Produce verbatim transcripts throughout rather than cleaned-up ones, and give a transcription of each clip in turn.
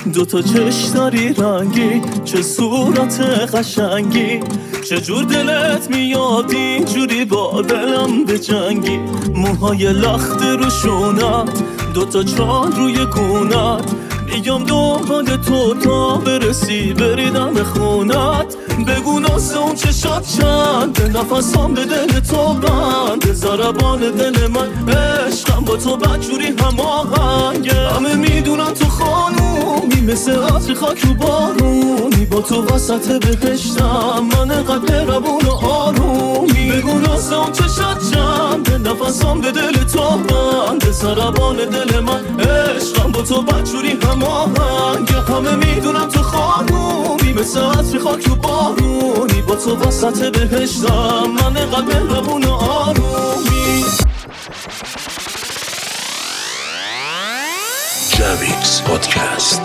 دوتا چش داری رنگی، چه صورت قشنگی، چه جور دلت میاد اینجوری با دلم بجنگی. موهای لخت روشونت، دوتا چال روی گونت، میگم دنبال تو تا برسی بریدم خونت. بگو ناز اون چشات چند، نفسام به دل تو بند، ضربان دل من عشقم با تو بدجوری هماهنگه. همه میدونن تو خانومی مثل عطر خاک رو بارونی، با تو وسط بهشتم من قبل ربون و آرومی. بگو ناز اون چشات چند، نفسام به دل تو بند، ضربان دل من عشقم با تو بدجوری هماهنگه. همه میدونن تو خانومی مثل عطر خاک رو بارونی، با تو وسط بهشتم من قلب ربون و آرومی. Jamix Podcast.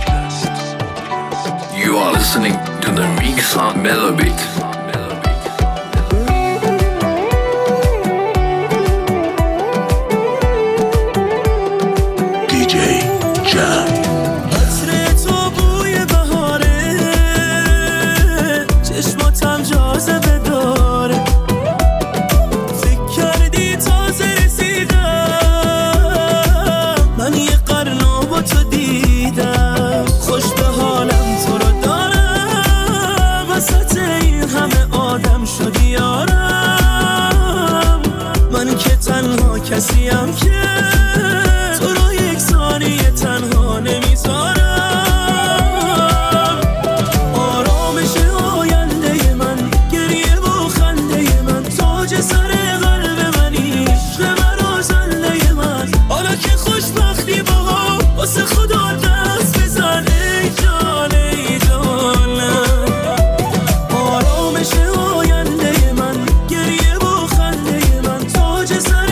You are listening to the Mix on Melobit. دی جی Jam. کسیم که تو رو یک ثانیه تنها نمیذارم. آرامش آینده من، گریه و خنده من، تاج سر قلب منی، عشق من و زنده من. حالا که خوشبختی با واسه خدا دست بزن ای جان ای جانم. آرامش آینده من، گریه و خنده من، تاج سر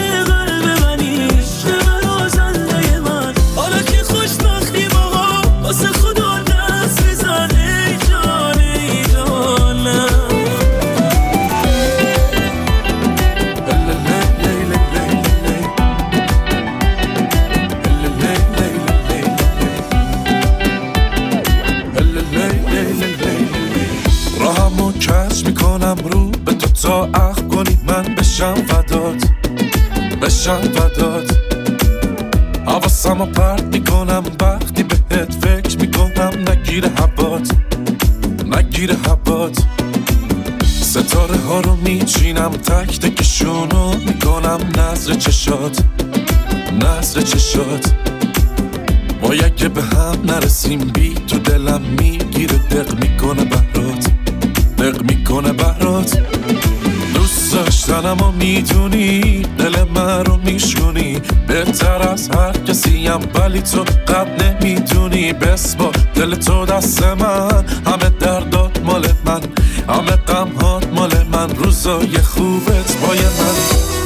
تا عقل کنی من بشم فدات، بشم فدات. حواسمو پرت میکنم وقتی بهت فکر میکنم، نگیره حبات، نگیره حبات. ستاره ها رو میچینم تک تکشونو میکنم نظر چشات، نظر چشات. باید که به هم نرسیم بی تو دلم میگیره، دق میکنه بهرات، دق میکنه بهرات. دوست داشتنم و میدونی دل من رو میشونی، بهتر از هر کسیم ولی تو قد نمیدونی. بسپار دل تو دست من، همه دردات مال من، همه غمهات مال من، روزای خوبت پای من.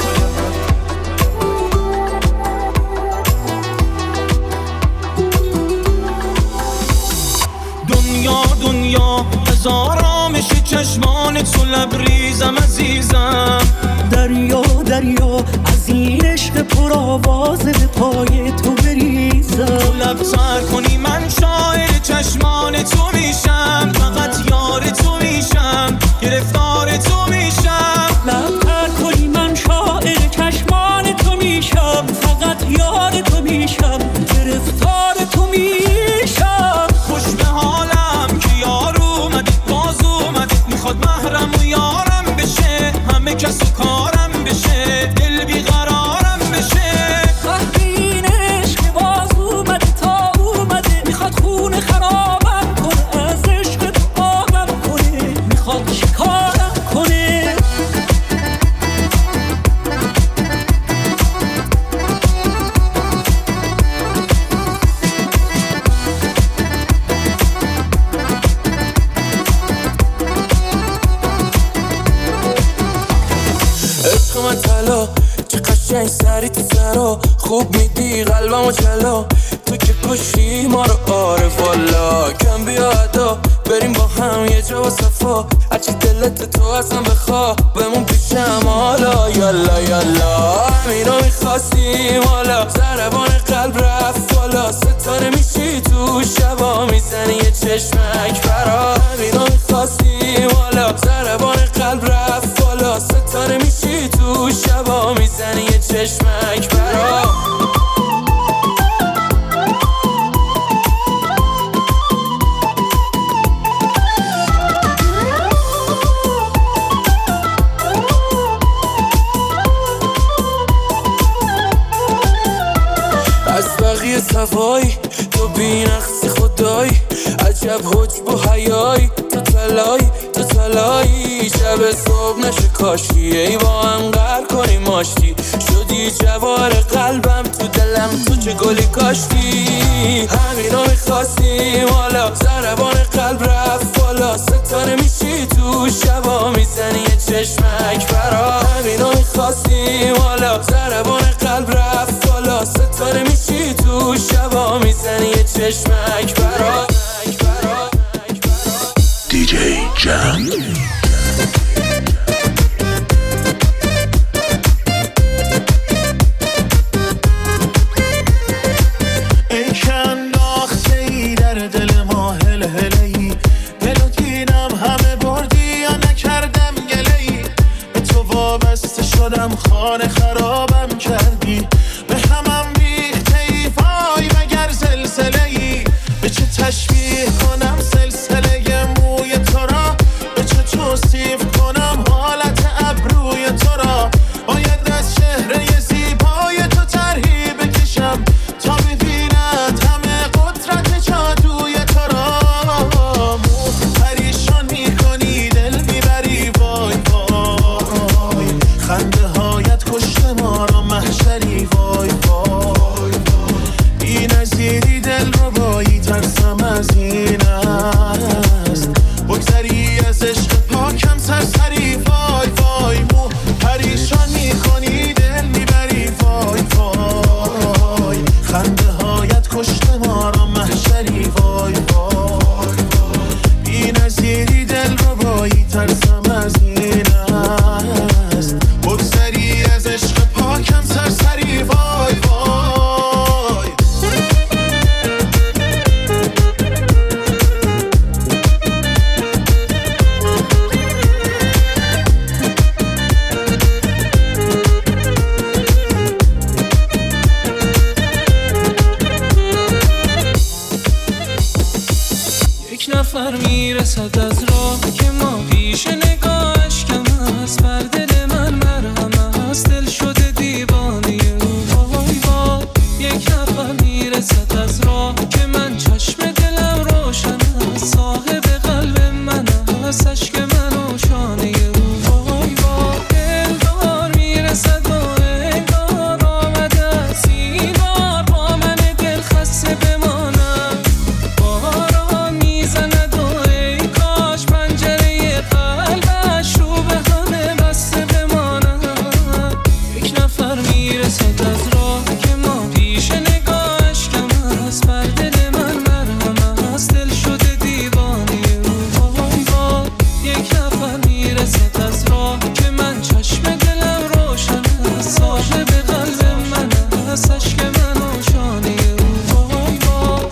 دنیا دنیا هزارامش چشمان تو لبریزم عزیزم. دریا دریا از این عشق پر آواز به پای تو بریزم. تو لب تر کنی من شاعر چشمان تو میشم، فقط یار تو میشم، گرفتار تو میشم. لب تر کنی من شاعر چشمان تو میشم، فقط یار تو میشم، گرفتار تو میشم. خوش به حالم که یار اومدی، باز اومدی، میخواد محرم و یارم بشه، همه کس و کارم بشه، دل بیقرارم بشه. وقتی این عشق باز اومده تا اومده، میخواد خون خرابم کنه، از عشق تو آبم کنه، میخواد شکارم کنه. عشق من طلا چه قشنگ سری تو سرا، خوب میدی قلبمو جلا، تو که کشی ما رو آره والا. کم بیا ادا بریم با هم یه جا و صفا، هرچی دلت تو اصلا بخوا بمون پیشم حالا. یالا یالا همینو میخواستیم حالا، ضربان قلب رفت بالا، ستاره میشی تو تو شبا میزنی یه چشمک برا همینا میخواستی والا ضربان قلب رفت بالا ستاره میشی تو شبا میزنی یه چشمک برا صفایی تو بینقصی خدایی عجب حجب و حیایی تو تلایی تو تلایی شب صبح نشه کاشی ای با هم قر کنی ماشتی شدی جوار قلبم تو دلم تو چه گلی کاشتی همینو میخواستی والا ضربان قلب رفت بالا ستاره میشی تو شبا میزنی یه چشمک برا همینو میخواستی والا ضربان قلب رفت بالا ستاره میشی تو شبا میزنی یه چشمک برا دی جی جم. ای که انداخته ای در دل ما هل هلی دل و دینم همه بردی یا نکردم گلی به تو وابسته شدم خانه خرابم کردی به همم ریخته ای وای مگر زلزله ای به چه تشبیه کنم سلسله موی تو را به چه توصیف کنم حالت ابروی تو را باید از چهره زیبای تو طرحی بکشم تا ببیند همه قدرت جادوی تو را مو پریشان میکنی دل میبری وای وای خنده هایت کشته ما را محشری وای وای بی نظیری دل رو بایی ترسم از این است بگذری از عشق پاکم سرسری وای وای مو پریشان میکنی دل میبری وای وای خنده هایت کشته ما را محشری وای وای بی نظیری دل رو بایی ترسم از این است بگذری از عشق پاکم سرسری وای وای یک نفر میرسد از راه که ما پیش نگاهش کم است بر دل من مرهم است دل شده دیوانه او وای وای یک نفر میرسد از راه که من چشم دلم روشن است صاحب قلب من است عشق من و شانه او وای وای دلدار میرسد و انگار آمده است این بار با من دل خسته بمانم باران میزند و ای کاش پنجره قلبش رو به همه بسته بمانم یک نفر میرسد از راه که ما پیش نگاهش کم است بر دل من مرهم است دل شده دیوانه او وای وای یک نفر میرسد از راه که من چشم دلم روشن است صاحب قلب من است عشق من و شانه او وای وای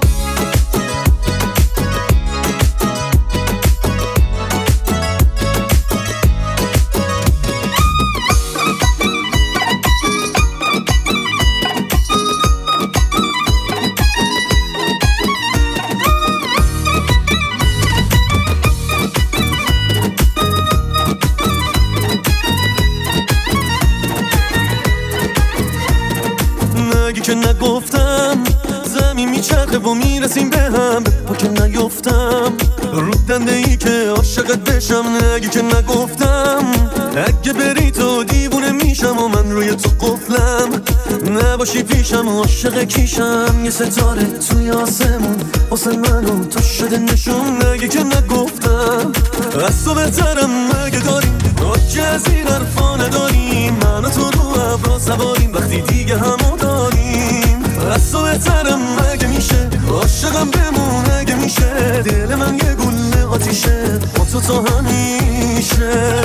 نگی که نگفتم زمین میچرخه و میرسیم به هم با که نیفتم رو دنده ای که عاشقت بشم نگی که نگفتم اگه بری تو دیوونه میشم و من روی تو قفلم نباشی پیشم و عاشق کیشم یه ستاره توی آسمون واسه من و تو شده نشون نگی که نگفتم از تو بهترم مگه داریم حاجه از این حرفا نداریم من و تو رو ابرا سواریم وقتی دیگه همو داریم از تو بهترم مگه میشه عاشقم بمون اگه میشه دل من یه گله آتیشه با تو تا همیشه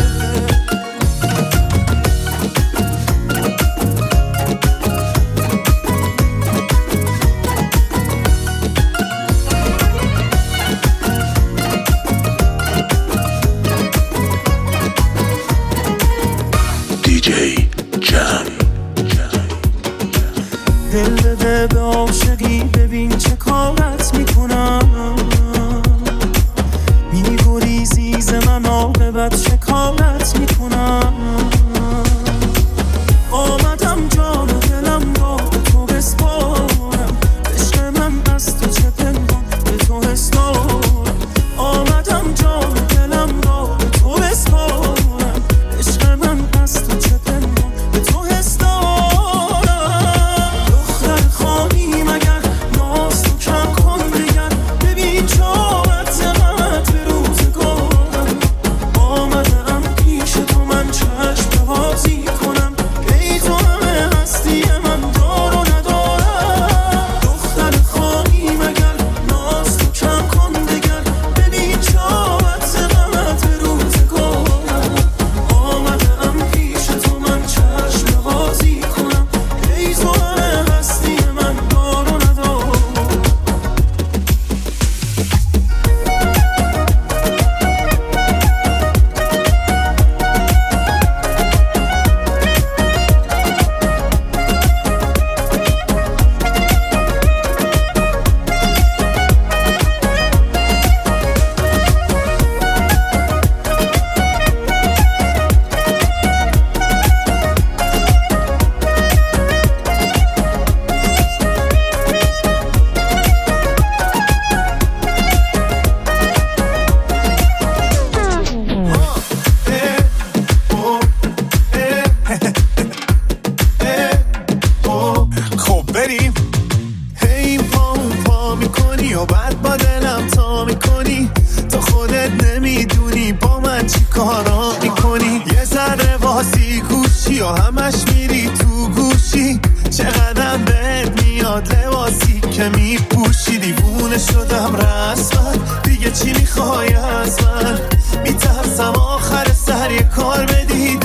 میکنی و بعد با دلم تا میکنی، تو خودت نمیدونی با من چی کارا میکنی. یه ذره واسی گوشی و همش میری تو گوشی، چقدر بهت میاد لباسی که میپوشی. دیوونه شدم رسما، دیگه چی میخوای از من؟ میترسم آخر سر یه کار بدی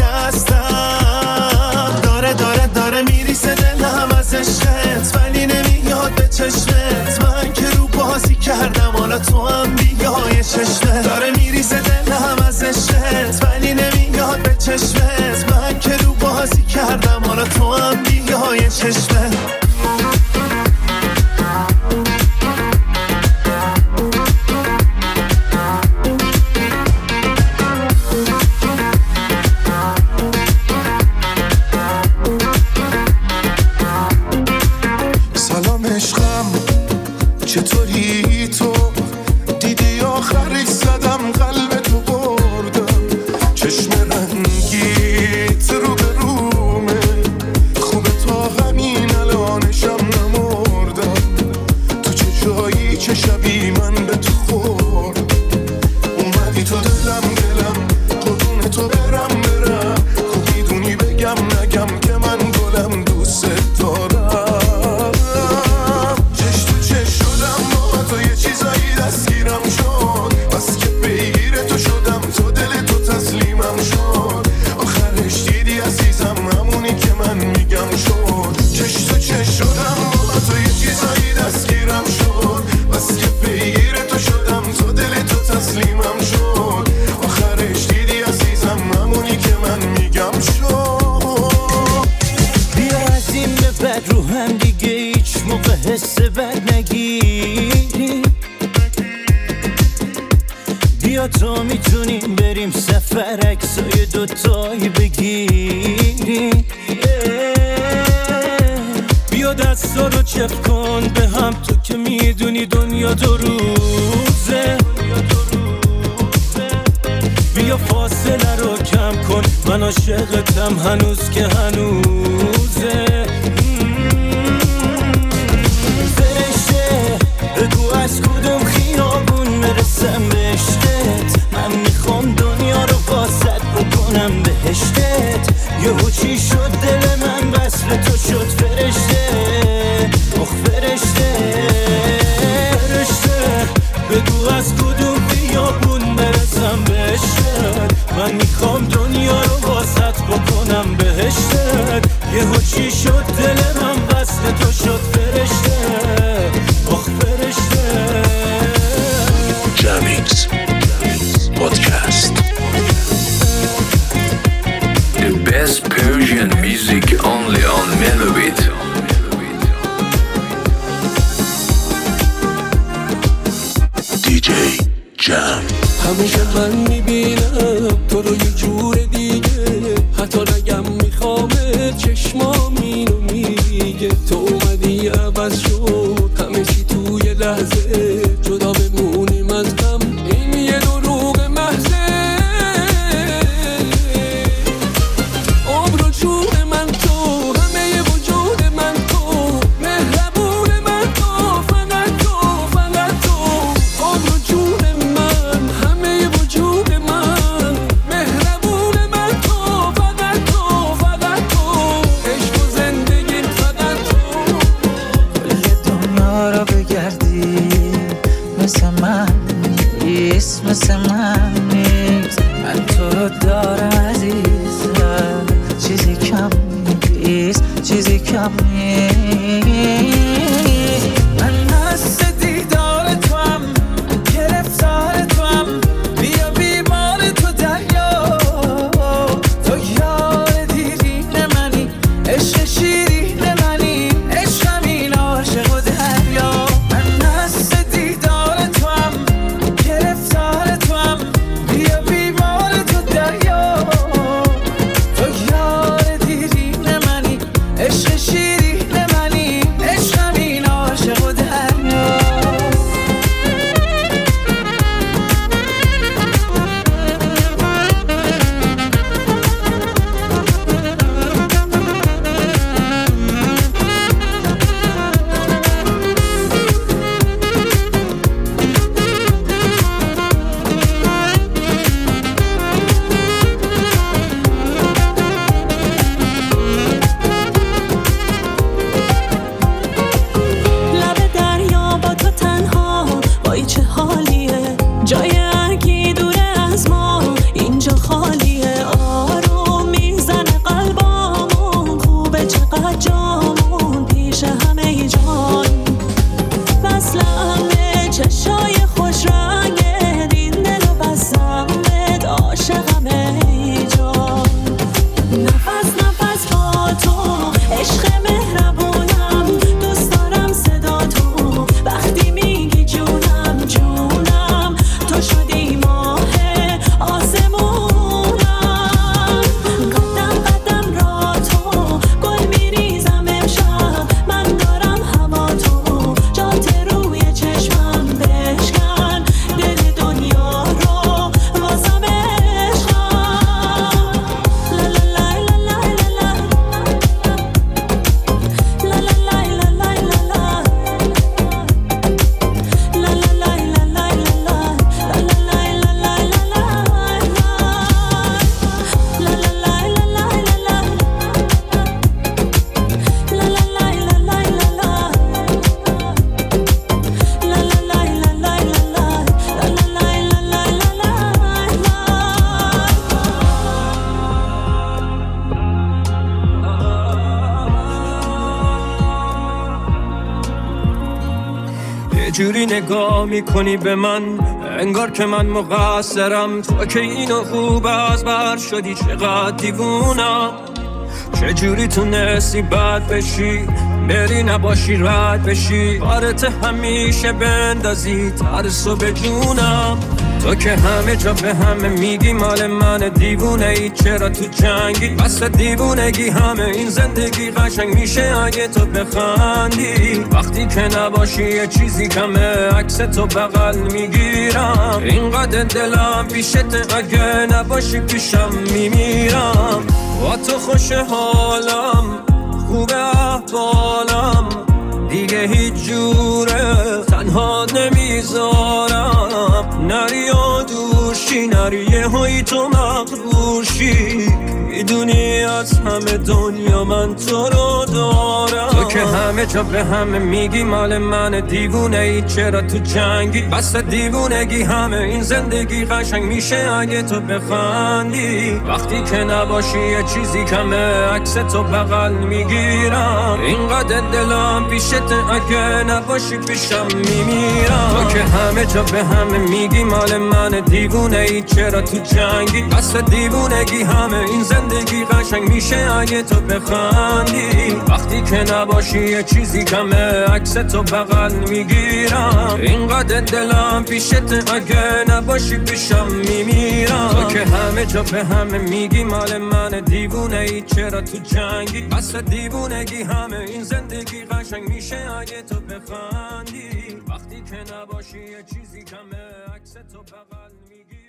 دستم. داره داره داره میریسه دلم از عشقت، ولی نمیاد به چشمت. من که رو بازی کردم حالا تو هم بیای چشمت. داره میریسه دلم از عشقت، ولی نمیاد به چشمت. من که رو بازی کردم حالا تو هم بیای چشمت. چطوری تو دیدی آخرش زدم قلب تو بردم، چشم رنگیت رو به رومه، خوبه تا همین الانشم نمردم. تو چه جایی چه شبی من به تو خوردم، اومدی تو دلم دلم قربون تو برم برم. خوب میدونی بگم نگم که من گلم دوست دارم. دستگیرم شد بس که پیگیر تو شدم، تو دل تو تسلیمم شد. آخرش دیدی عزیزم همونی که من میگم شد. چش تو چش شدم با تو یه چیزایی دستگیرم شد، بس که پیگیر تو شدم، تو دل تو تسلیمم شد. آخرش دیدی عزیزم همونی که من میگم شد. بیا از این به بعد رو هم دیگه هیچ موقع حس بد نگیری. بیا تا میتونیم بریم سفر عکسای دوتایی بگیریم. بیا دستا رو چپ کن به هم، تو که میدونی دنیا دو روزه. بیا فاصله رو کم کن، من عاشقتم هنوز که هنوزه. فرشته بگو از کدوم خیابون برسم به عشقت. من میخوام دنیا رو واسط بکنم بهشتت. یهو چی شد دل من وصل تو شد فرشته. اخ فرشته فرشته بگو از کدوم خیابون برسم به عشقت. من میخوام دنیا رو واسط بکنم بهشتت. یهو چی شد دل من وصل تو شد فرشته. اخ فرشته. Jamix Podcast. The best Persian music only on Melobit. دی جی Jam. همیشه من میبینم تو رو یه جور دیگه، حتی نگم میخوامت چشمام اینو میگه. تو اومدی عوض شد همه چی توی لحظه، جدا بمونیم از هم این یه دروغ محضه. عمر و جون من تو، همه وجود من تو، مهربون من تو، فقط تو فقط تو. عمر و جون من، همه وجود من، مهربون من تو، فقط تو فقط تو. عشق و زندگی فقط تو. کل دنیا را بگردی مثل من نیست، مثل من نیست. من تو رو دارم عزیزم، چیزی کم نیست، چیزی کم نیست. من حس دیدار تو هم، گرفتار تو هم، بیا بیمار تو دریا. تو یار دیرین منی، عشق شیرین منی، عشقم این عاشق و دریا. من حس دیدار تو هم، گرفتار تو هم، بیا بیمار تو دریا. تو یار دیرین منی، عشق شیرین منی، عشقم این چجوری نگاه میکنی به من انگار که من مقصرم، تو که اینو خوب از بر شدی چقدر دیوونم. چجوری تونستی بد بشی بری نباشی رد بشی، کارت همیشه بندازی ترسو به جونم. تو که همه جا به همه میگی مال من دیوونه ای، چرا تو جنگی؟ بس دیوونگی همه این زندگی قشنگ میشه اگه تو بخندی. وقتی که نباشی یه چیزی کمه عکس تو بغل میگیرم، اینقدر دلم پیشت اگه نباشی پیشم میمیرم. با تو خوش حالم خوب احوالم، دیگه هیچ جوره تنها نمیذارم. نری و دوشی نری یه هایی تو مغروشی، میدونی از همه دنیا من تو رو دارم. تو که همه جا به همه میگی مال من دیوونه ای، چرا تو جنگی؟ بس دیوونگی همه این زندگی قشنگ میشه اگه تو بخندی. وقتی که نباشی یه چیزی کمه عکس تو بغل میگیرم، اینقدر دلم پیشت اگه نباشی پیشم میمیرم. تو که همه جا به همه میگی مال من دیوونه ای، چرا تو جنگی؟ بس دیوونگی همه این زندگی قشنگ میشه اگه تو بخندی. وقتی که نباشی یه چیزی کمه عکس تو بغل میگیرم، اینقدر دلم پیشت اگه نباشی پیشم میمیرم. تو که همه جا به همه میگی مال من دیوونه ای، چرا تو جنگی؟ بس دیوونگی همه این زندگی قشنگ میشه اگه تو بخندی. وقتی که نباشی یه چیزی کمه عکس تو بغل میگیرم.